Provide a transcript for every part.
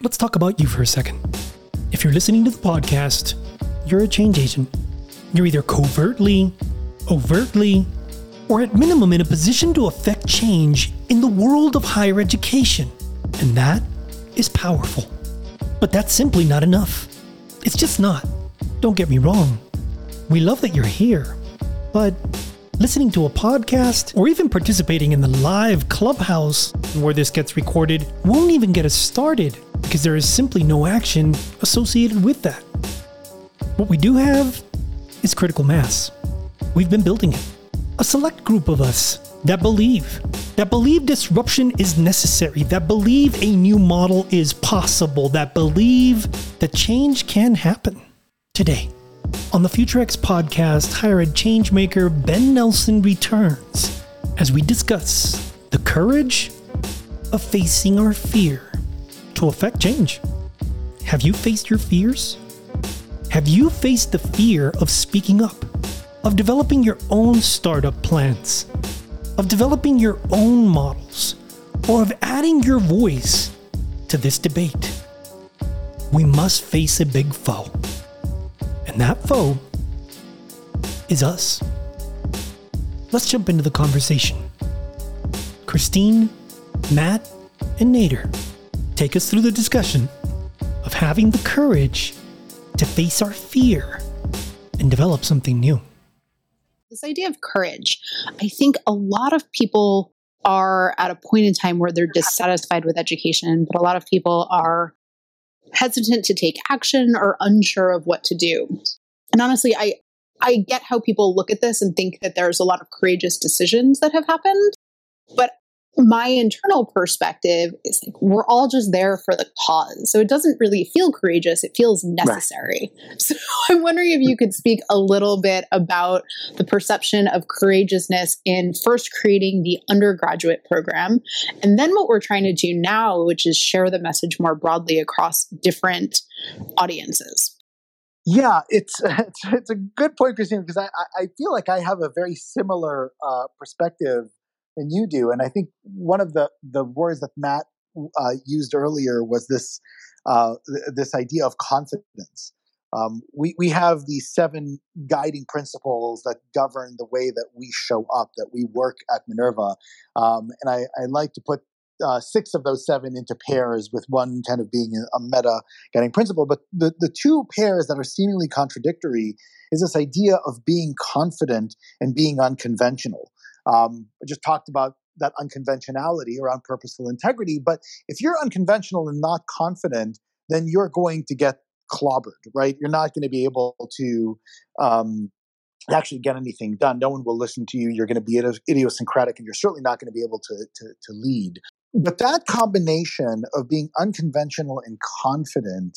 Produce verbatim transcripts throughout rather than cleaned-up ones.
let's talk about you for a second. If you're listening to the podcast, you're a change agent. You're either covertly, overtly, or at minimum in a position to affect change in the world of higher education. And that is powerful. But that's simply not enough. It's just not. Don't get me wrong. We love that you're here. But listening to a podcast or even participating in the live clubhouse where this gets recorded won't even get us started because there is simply no action associated with that. What we do have is critical mass. We've been building it. A select group of us that believe, that believe disruption is necessary, that believe a new model is possible, that believe that change can happen. Today, on the FutureX podcast, Higher Ed Changemaker Ben Nelson returns as we discuss the courage of facing our fear to affect change. Have you faced your fears? Have you faced the fear of speaking up, of developing your own startup plans, of developing your own models, or of adding your voice to this debate? We must face a big foe. And that foe is us. Let's jump into the conversation. Christine, Matt, and Nader take us through the discussion of having the courage to face our fear and develop something new. This idea of courage, I think a lot of people are at a point in time where they're dissatisfied with education, but a lot of people are hesitant to take action or unsure of what to do. And honestly, I, I get how people look at this and think that there's a lot of courageous decisions that have happened. But my internal perspective is like, we're all just there for the cause. So it doesn't really feel courageous. It feels necessary. Right. So I'm wondering if you could speak a little bit about the perception of courageousness in first creating the undergraduate program, and then what we're trying to do now, which is share the message more broadly across different audiences. Yeah, it's it's, it's a good point, Christine, because I, I feel like I have a very similar uh, perspective than you do. And I think one of the, the words that Matt uh, used earlier was this uh, th- this idea of confidence. Um, we, we have these seven guiding principles that govern the way that we show up, that we work at Minerva. Um, and I, I like to put uh, six of those seven into pairs, with one kind of being a meta guiding principle. But the, the two pairs that are seemingly contradictory is this idea of being confident and being unconventional. Um, I just talked about that unconventionality around purposeful integrity. But if you're unconventional and not confident, then you're going to get clobbered, right? You're not going to be able to um, actually get anything done. No one will listen to you. You're going to be idiosyncratic, and you're certainly not going to be able to, to, to lead. But that combination of being unconventional and confident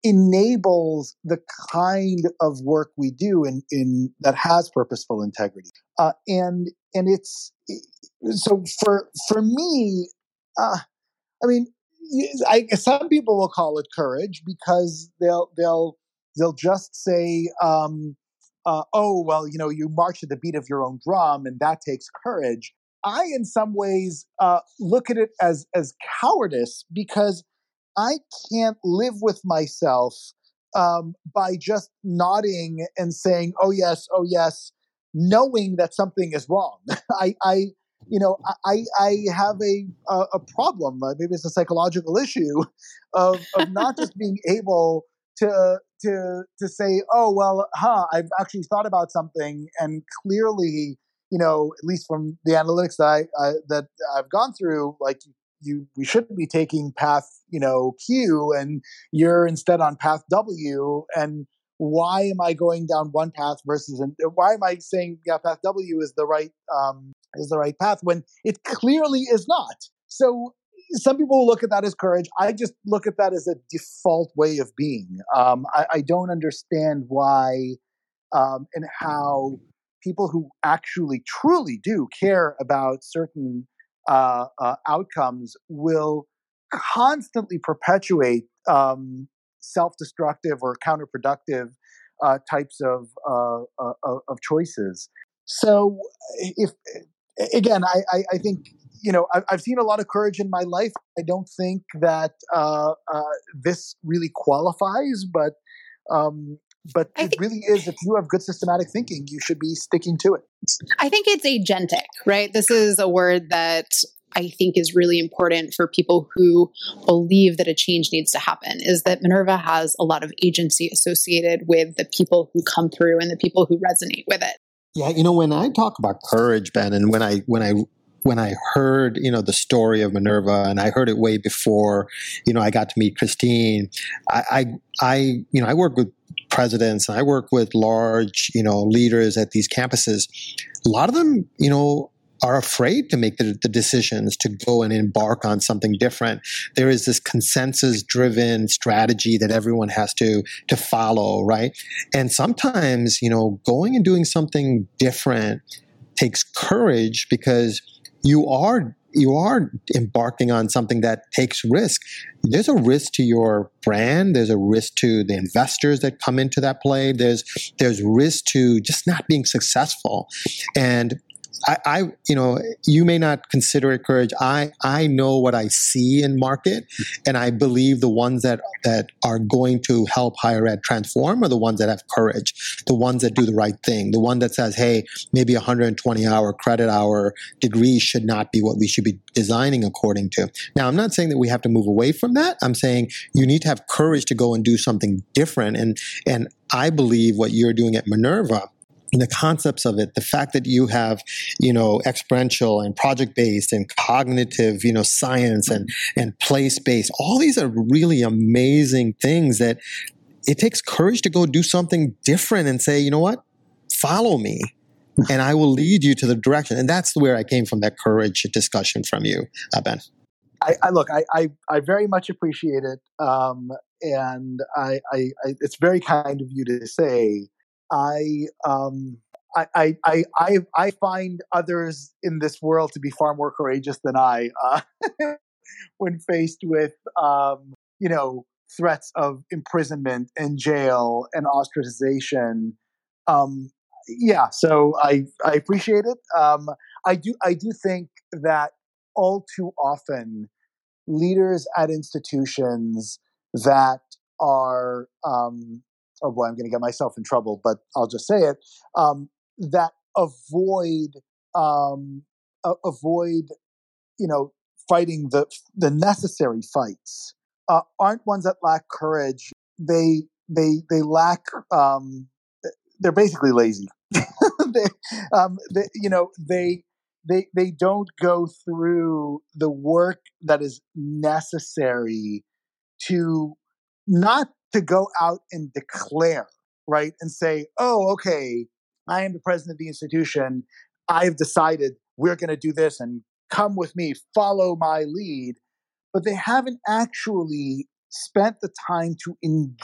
enables the kind of work we do in, in that has purposeful integrity. Uh, and and it's so for for me, uh, I mean, I, some people will call it courage because they'll they'll they'll just say, um, uh, "Oh, well, you know, you march to the beat of your own drum, and that takes courage." I, in some ways, uh, look at it as as cowardice because I can't live with myself um, by just nodding and saying, "Oh yes, oh yes," knowing that something is wrong. I, I, you know, I, I have a a, a problem. Uh, maybe it's a psychological issue of of not just being able to to to say, "Oh well, huh, I've actually thought about something," and clearly, you know, at least from the analytics that I, I that I've gone through, like. You, we shouldn't be taking path, you know, Q, and you're instead on path W. And why am I going down one path versus, an, why am I saying yeah, path W is the right um, is the right path when it clearly is not? So some people will look at that as courage. I just look at that as a default way of being. Um, I, I don't understand why um, and how people who actually truly do care about certain Uh, uh, outcomes will constantly perpetuate um, self-destructive or counterproductive uh, types of, uh, uh, of choices. So, if again, I, I, I think you know, I, I've seen a lot of courage in my life. I don't think that uh, uh, this really qualifies, but um, but I it think, really is. If you have good systematic thinking, you should be sticking to it. I think it's agentic, right? This is a word that I think is really important for people who believe that a change needs to happen, is that Minerva has a lot of agency associated with the people who come through and the people who resonate with it. Yeah, you know, when I talk about courage, Ben, and when I when I when I heard, you know, the story of Minerva, and I heard it way before, you know, I got to meet Christine. I, I, I you know, I work with presidents, and I work with large, you know, leaders at these campuses. A lot of them, you know, are afraid to make the, the decisions to go and embark on something different. There is this consensus-driven strategy that everyone has to to follow, right? And sometimes, you know, going and doing something different takes courage, because you are you are embarking on something that takes risk. There's a risk to your brand. There's a risk to the investors that come into that play. There's there's risk to just not being successful. And I, I, you know, you may not consider it courage. I, I know what I see in market, and I believe the ones that, that are going to help higher ed transform are the ones that have courage, the ones that do the right thing, the one that says, hey, maybe a one hundred twenty hour credit hour degree should not be what we should be designing according to. Now, I'm not saying that we have to move away from that. I'm saying you need to have courage to go and do something different. And, and I believe what you're doing at Minerva, the concepts of it, the fact that you have, you know, experiential and project-based and cognitive, you know, science and, and place-based, all these are really amazing things that it takes courage to go do something different and say, you know what, follow me and I will lead you to the direction. And that's where I came from, that courage discussion from you, uh, Ben. I, I look, I, I, I very much appreciate it. Um, and I, I, I, it's very kind of you to say. I, um, I, I, I, I find others in this world to be far more courageous than I, uh, when faced with, um, you know, threats of imprisonment and jail and ostracization. Um, yeah, so I, I appreciate it. Um, I do, I do think that all too often leaders at institutions that are, um, oh boy, I'm going to get myself in trouble, but I'll just say it, um, that avoid, um, uh, avoid, you know, fighting the, the necessary fights, uh, aren't ones that lack courage. They, they, they lack, um, they're basically lazy. they, um, they, you know, they, they, they don't go through the work that is necessary to not to go out and declare, right? And say, oh, okay, I am the president of the institution. I've decided we're going to do this and come with me, follow my lead. But they haven't actually spent the time to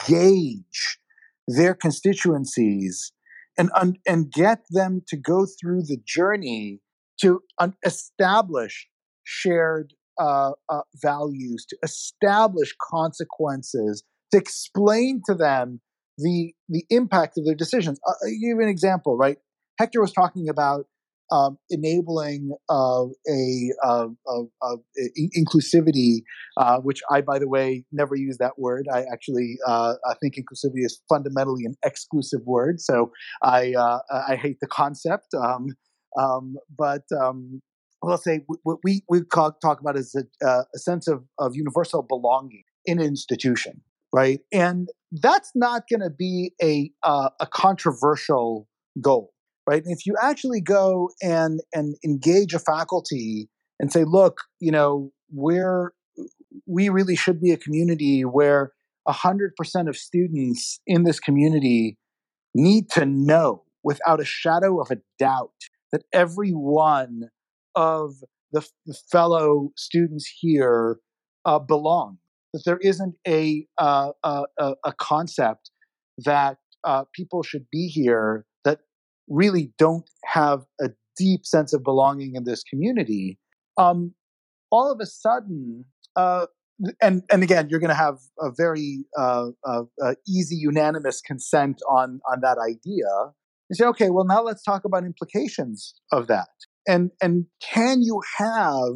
engage their constituencies and, and get them to go through the journey to establish shared Uh, uh, values, to establish consequences, to explain to them the the impact of their decisions. Uh, I'll give you an example, right? Hector was talking about um, enabling uh, a, uh, uh, uh, inclusivity, uh, which I, by the way, never use that word. I actually uh, I think inclusivity is fundamentally an exclusive word, so I uh, I hate the concept. Um, um, but um, Well, let's say what we, we talk about is a, uh, a sense of, of universal belonging in an institution, right? And that's not going to be a uh, a controversial goal, right? And if you actually go and and engage a faculty and say, look, you know, we're we really should be a community where one hundred percent of students in this community need to know without a shadow of a doubt that every one of the, the fellow students here uh, belong. That there isn't a uh, a, a concept that uh, people should be here that really don't have a deep sense of belonging in this community. Um, all of a sudden, uh, and and again, you're going to have a very uh, uh, uh, easy, unanimous consent on on that idea. You say, okay, well, now let's talk about implications of that. And and can you have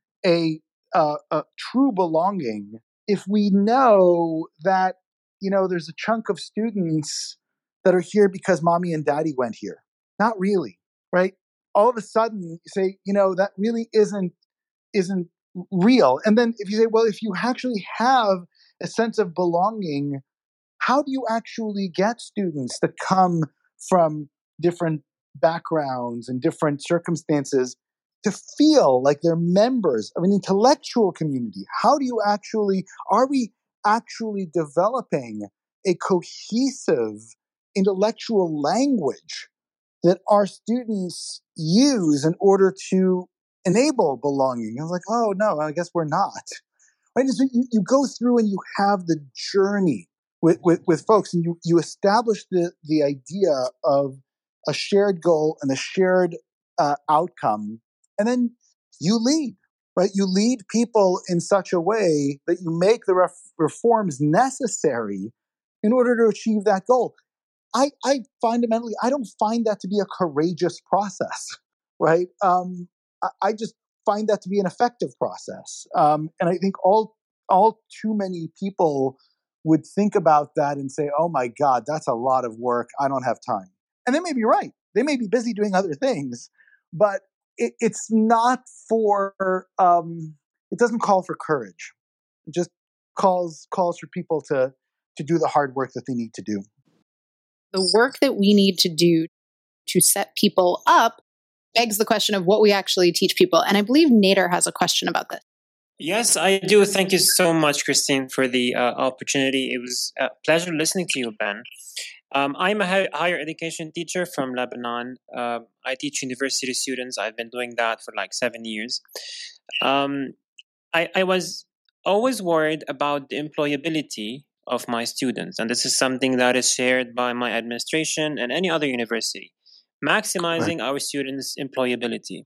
a, uh, a true belonging if we know that, you know, there's a chunk of students that are here because mommy and daddy went here? Not really, right? All of a sudden you say, you know, that really isn't isn't real. And then if you say, well, if you actually have a sense of belonging, how do you actually get students that come from different backgrounds and different circumstances to feel like they're members of an intellectual community? How do you actually, are we actually developing a cohesive intellectual language that our students use in order to enable belonging? I was like, oh no, I guess we're not. Right? And so you, you go through and you have the journey with, with, with folks, and you, you establish the, the idea of a shared goal and a shared uh, outcome, and then you lead, right? You lead people in such a way that you make the ref- reforms necessary in order to achieve that goal. I, I fundamentally, I don't find that to be a courageous process, right? Um, I, I just find that to be an effective process. Um, and I think all all too many people would think about that and say, oh my God, that's a lot of work. I don't have time. And they may be right. They may be busy doing other things, but it, it's not for, um, it doesn't call for courage. It just calls calls for people to to do the hard work that they need to do. The work that we need to do to set people up begs the question of what we actually teach people. And I believe Nader has a question about this. Yes, I do. Thank you so much, Christine, for the uh, opportunity. It was a pleasure listening to you, Ben. Um, I'm a hi- higher education teacher from Lebanon. Uh, I teach university students. I've been doing that for like seven years. Um, I, I was always worried about the employability of my students, and this is something that is shared by my administration and any other university, maximizing right. our students' employability.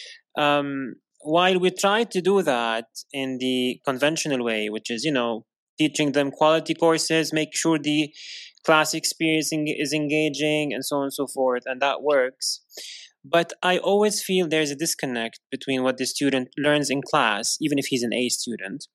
Um, while we try to do that in the conventional way, which is, you know, teaching them quality courses, make sure the class experience is engaging, and so on and so forth, and that works. But I always feel there's a disconnect between what the student learns in class, even if he's an A student,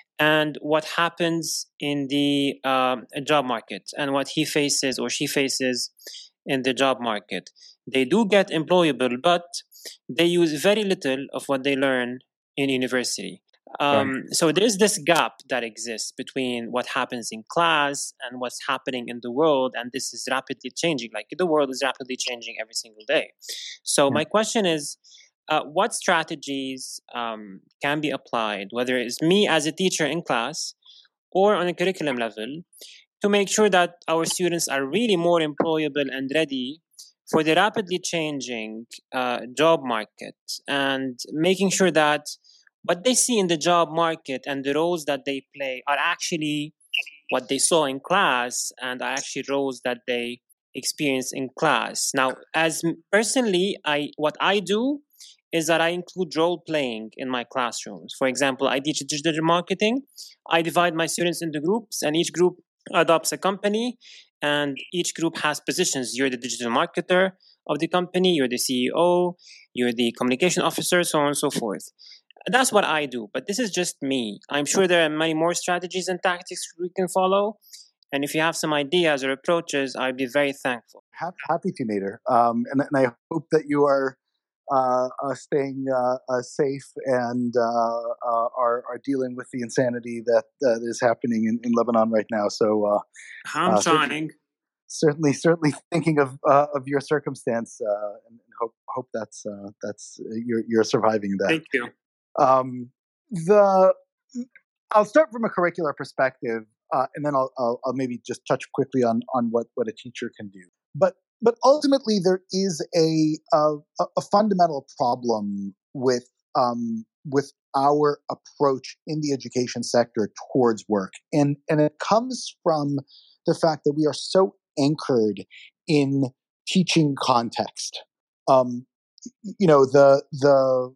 and what happens in the um, job market and what he faces or she faces in the job market. They do get employable, but they use very little of what they learn in university. Um, right. So there's this gap that exists between what happens in class and what's happening in the world, and this is rapidly changing. Like the world is rapidly changing every single day. So yeah. my question is, uh, what strategies um, can be applied, whether it's me as a teacher in class or on a curriculum level, to make sure that our students are really more employable and ready for the rapidly changing uh, job market, and making sure that what they see in the job market and the roles that they play are actually what they saw in class and are actually roles that they experience in class. Now, as personally, I what I do is that I include role playing in my classrooms. For example, I teach digital marketing. I divide my students into groups, and each group adopts a company, and each group has positions. You're the digital marketer of the company, you're the C E O, you're the communication officer, so on and so forth. That's what I do, but this is just me. I'm sure there are many more strategies and tactics we can follow. And if you have some ideas or approaches, I'd be very thankful. Happy to, Nader. Um, and, and I hope that you are uh, uh, staying uh, uh, safe and uh, uh, are, are dealing with the insanity that uh, is happening in, in Lebanon right now. So uh, I'm uh, trying. Certainly, certainly thinking of uh, of your circumstance, uh, and hope hope that's uh, that's uh, you're you're surviving that. Thank you. Um, the I'll start from a curricular perspective, uh, and then I'll, I'll I'll maybe just touch quickly on on what, what a teacher can do. But but ultimately, there is a a, a fundamental problem with um, with our approach in the education sector towards work, and and it comes from the fact that we are so anchored in teaching context. Um, you know, the the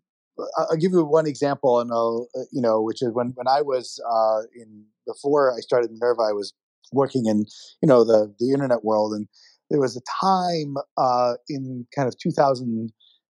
I'll give you one example, and I'll, you know, which is when, when I was uh, in before I started Minerva, I was working in, you know, the the internet world, and there was a time uh, in kind of two thousand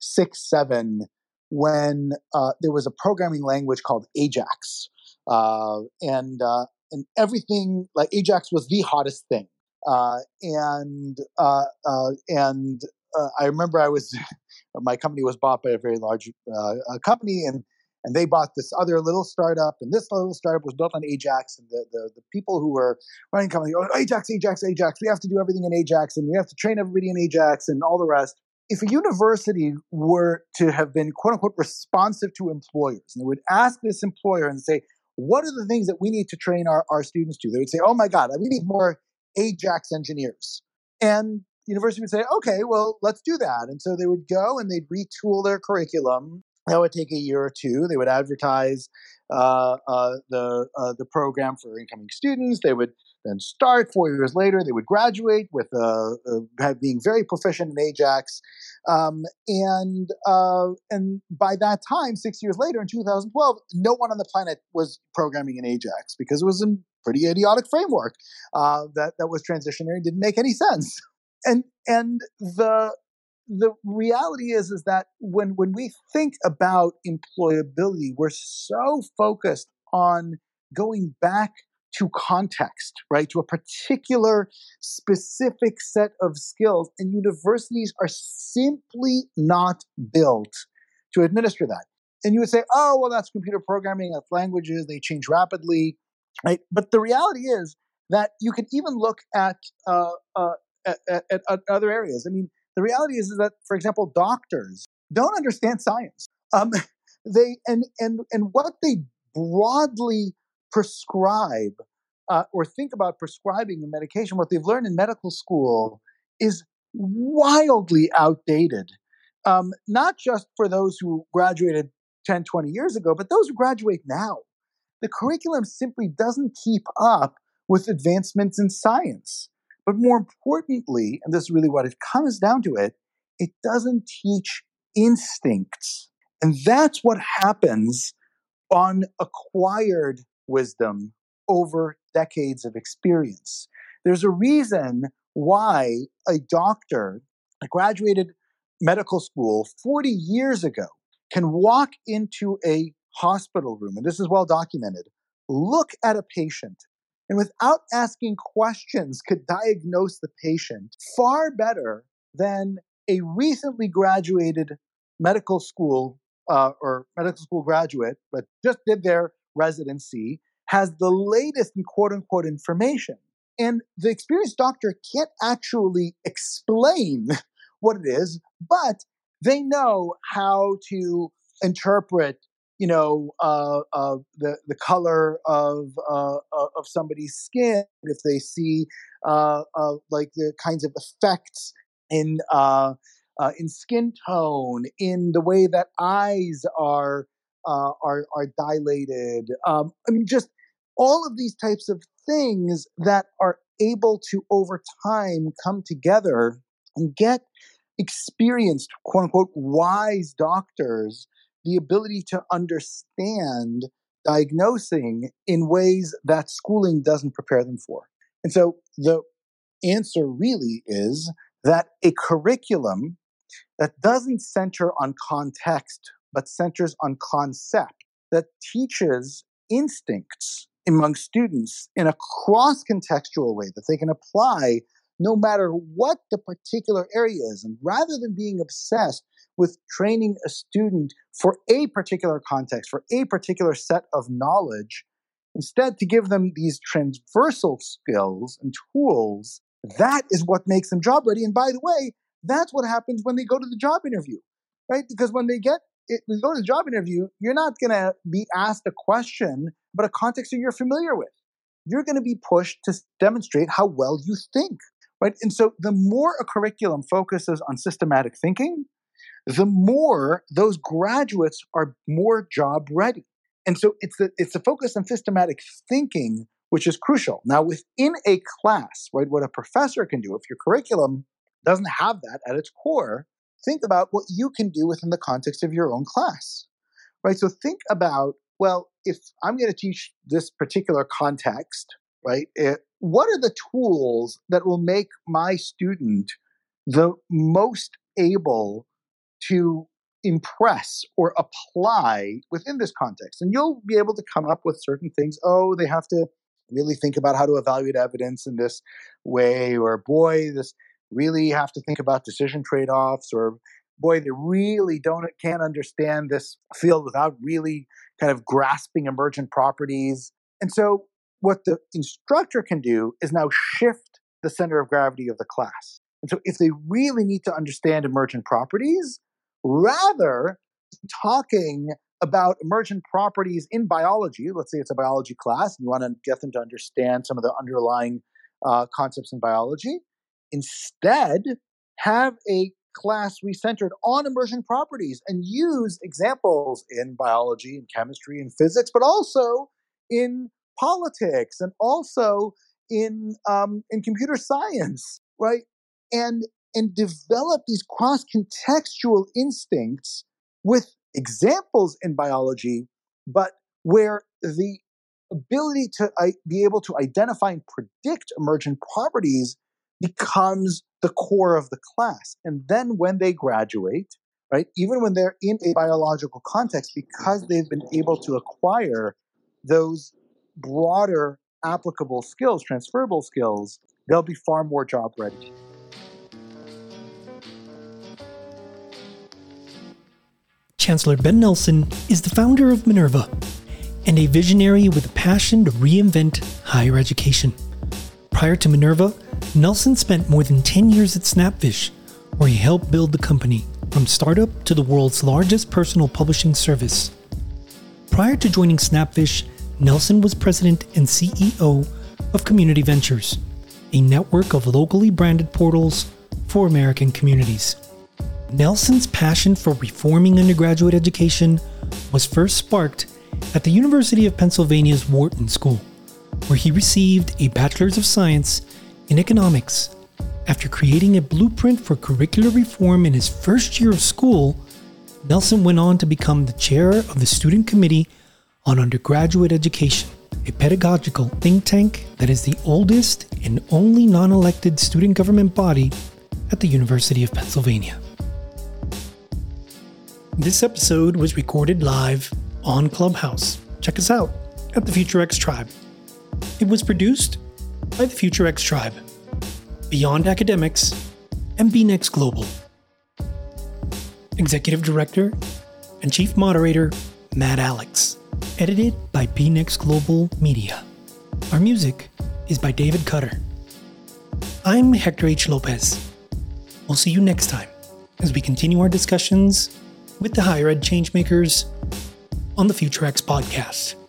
six, seven, when uh, there was a programming language called Ajax. Uh, and uh, and everything, like Ajax was the hottest thing. Uh, and uh, uh, and uh, I remember I was, my company was bought by a very large uh, company, and and they bought this other little startup, and this little startup was built on Ajax, and the the, the people who were running the company, oh, Ajax, Ajax, Ajax, we have to do everything in Ajax, and we have to train everybody in Ajax, and all the rest. If a university were to have been, quote unquote, responsive to employers, and they would ask this employer and say, what are the things that we need to train our, our students to? They would say, oh my God, we need more Ajax engineers. And the university would say, okay, well, let's do that. And so they would go and they'd retool their curriculum. That would take a year or two. They would advertise uh, uh, the uh, the program for incoming students. They would then start. Four years later, they would graduate with uh, uh, being very proficient in Ajax. Um, and uh, and by that time, six years later, in two thousand twelve, no one on the planet was programming in Ajax because it was a pretty idiotic framework uh, that that was transitionary and didn't make any sense. And and the the reality is is that when when we think about employability, we're so focused on going back to context, right? To a particular specific set of skills. And universities are simply not built to administer that. And you would say, oh, well, that's computer programming, that's languages, they change rapidly, right? But the reality is that you can even look at, uh, uh, at, at, at other areas. I mean, the reality is, is that, for example, doctors don't understand science. Um, they and and and what they broadly prescribe uh, or think about prescribing a medication, what they've learned in medical school is wildly outdated. Um, not just for those who graduated ten, twenty years ago, but those who graduate now. The curriculum simply doesn't keep up with advancements in science. But more importantly, and this is really what it comes down to it, it doesn't teach instincts. And that's what happens on acquired wisdom over decades of experience. There's a reason why a doctor, a graduated medical school forty years ago, can walk into a hospital room, and this is well documented, look at a patient, and without asking questions could diagnose the patient far better than a recently graduated medical school uh, or medical school graduate, but just did their residency, has the latest in quote unquote information. And the experienced doctor can't actually explain what it is, but they know how to interpret, you know, uh, uh, the the color of uh, of somebody's skin, if they see uh, uh, like the kinds of effects in uh, uh, in skin tone, in the way that eyes are uh, are are dilated. Um, I mean, just all of these types of things that are able to over time come together and get experienced, quote unquote, wise doctors the ability to understand diagnosing in ways that schooling doesn't prepare them for. And so the answer really is that a curriculum that doesn't center on context, but centers on concept, that teaches instincts among students in a cross-contextual way that they can apply no matter what the particular area is. And rather than being obsessed with training a student for a particular context, for a particular set of knowledge, instead to give them these transversal skills and tools, that is what makes them job ready. And by the way, that's what happens when they go to the job interview, right? Because when they get it, when you go to the job interview, you're not going to be asked a question about a context that you're familiar with. You're going to be pushed to demonstrate how well you think, right? And so the more a curriculum focuses on systematic thinking, the more those graduates are more job ready. And so it's the, it's the focus on systematic thinking, which is crucial. Now, within a class, right, what a professor can do, if your curriculum doesn't have that at its core, think about what you can do within the context of your own class, right? So think about, well, if I'm going to teach this particular context, right, it, what are the tools that will make my student the most able to impress or apply within this context. And you'll be able to come up with certain things. Oh, they have to really think about how to evaluate evidence in this way, or boy, this really have to think about decision trade-offs, or boy, they really don't can't understand this field without really kind of grasping emergent properties. And so what the instructor can do is now shift the center of gravity of the class. And so if they really need to understand emergent properties, rather than talking about emergent properties in biology, let's say it's a biology class, and you want to get them to understand some of the underlying uh, concepts in biology, instead have a class recentered on emergent properties and use examples in biology and chemistry and physics, but also in politics and also in um, in computer science, right? And and develop these cross-contextual instincts with examples in biology, but where the ability to uh, be able to identify and predict emergent properties becomes the core of the class. And then when they graduate, right, even when they're in a biological context, because they've been able to acquire those broader applicable skills, transferable skills, they'll be far more job ready. Chancellor Ben Nelson is the founder of Minerva and a visionary with a passion to reinvent higher education. Prior to Minerva, Nelson spent more than ten years at Snapfish, where he helped build the company from startup to the world's largest personal publishing service. Prior to joining Snapfish, Nelson was president and C E O of Community Ventures, a network of locally branded portals for American communities. Nelson's passion for reforming undergraduate education was first sparked at the University of Pennsylvania's Wharton School, where he received a Bachelor's of Science in Economics. After creating a blueprint for curricular reform in his first year of school, Nelson went on to become the chair of the Student Committee on Undergraduate Education, a pedagogical think tank that is the oldest and only non-elected student government body at the University of Pennsylvania. This episode was recorded live on Clubhouse. Check us out at the Future X Tribe. It was produced by the Future X Tribe, Beyond Academics, and B Next Global. Executive Director and Chief Moderator, Matt Alex. Edited by B Next Global Media. Our music is by David Cutter. I'm Hector H. Lopez. We'll see you next time as we continue our discussions with the higher ed changemakers on the Future X podcast.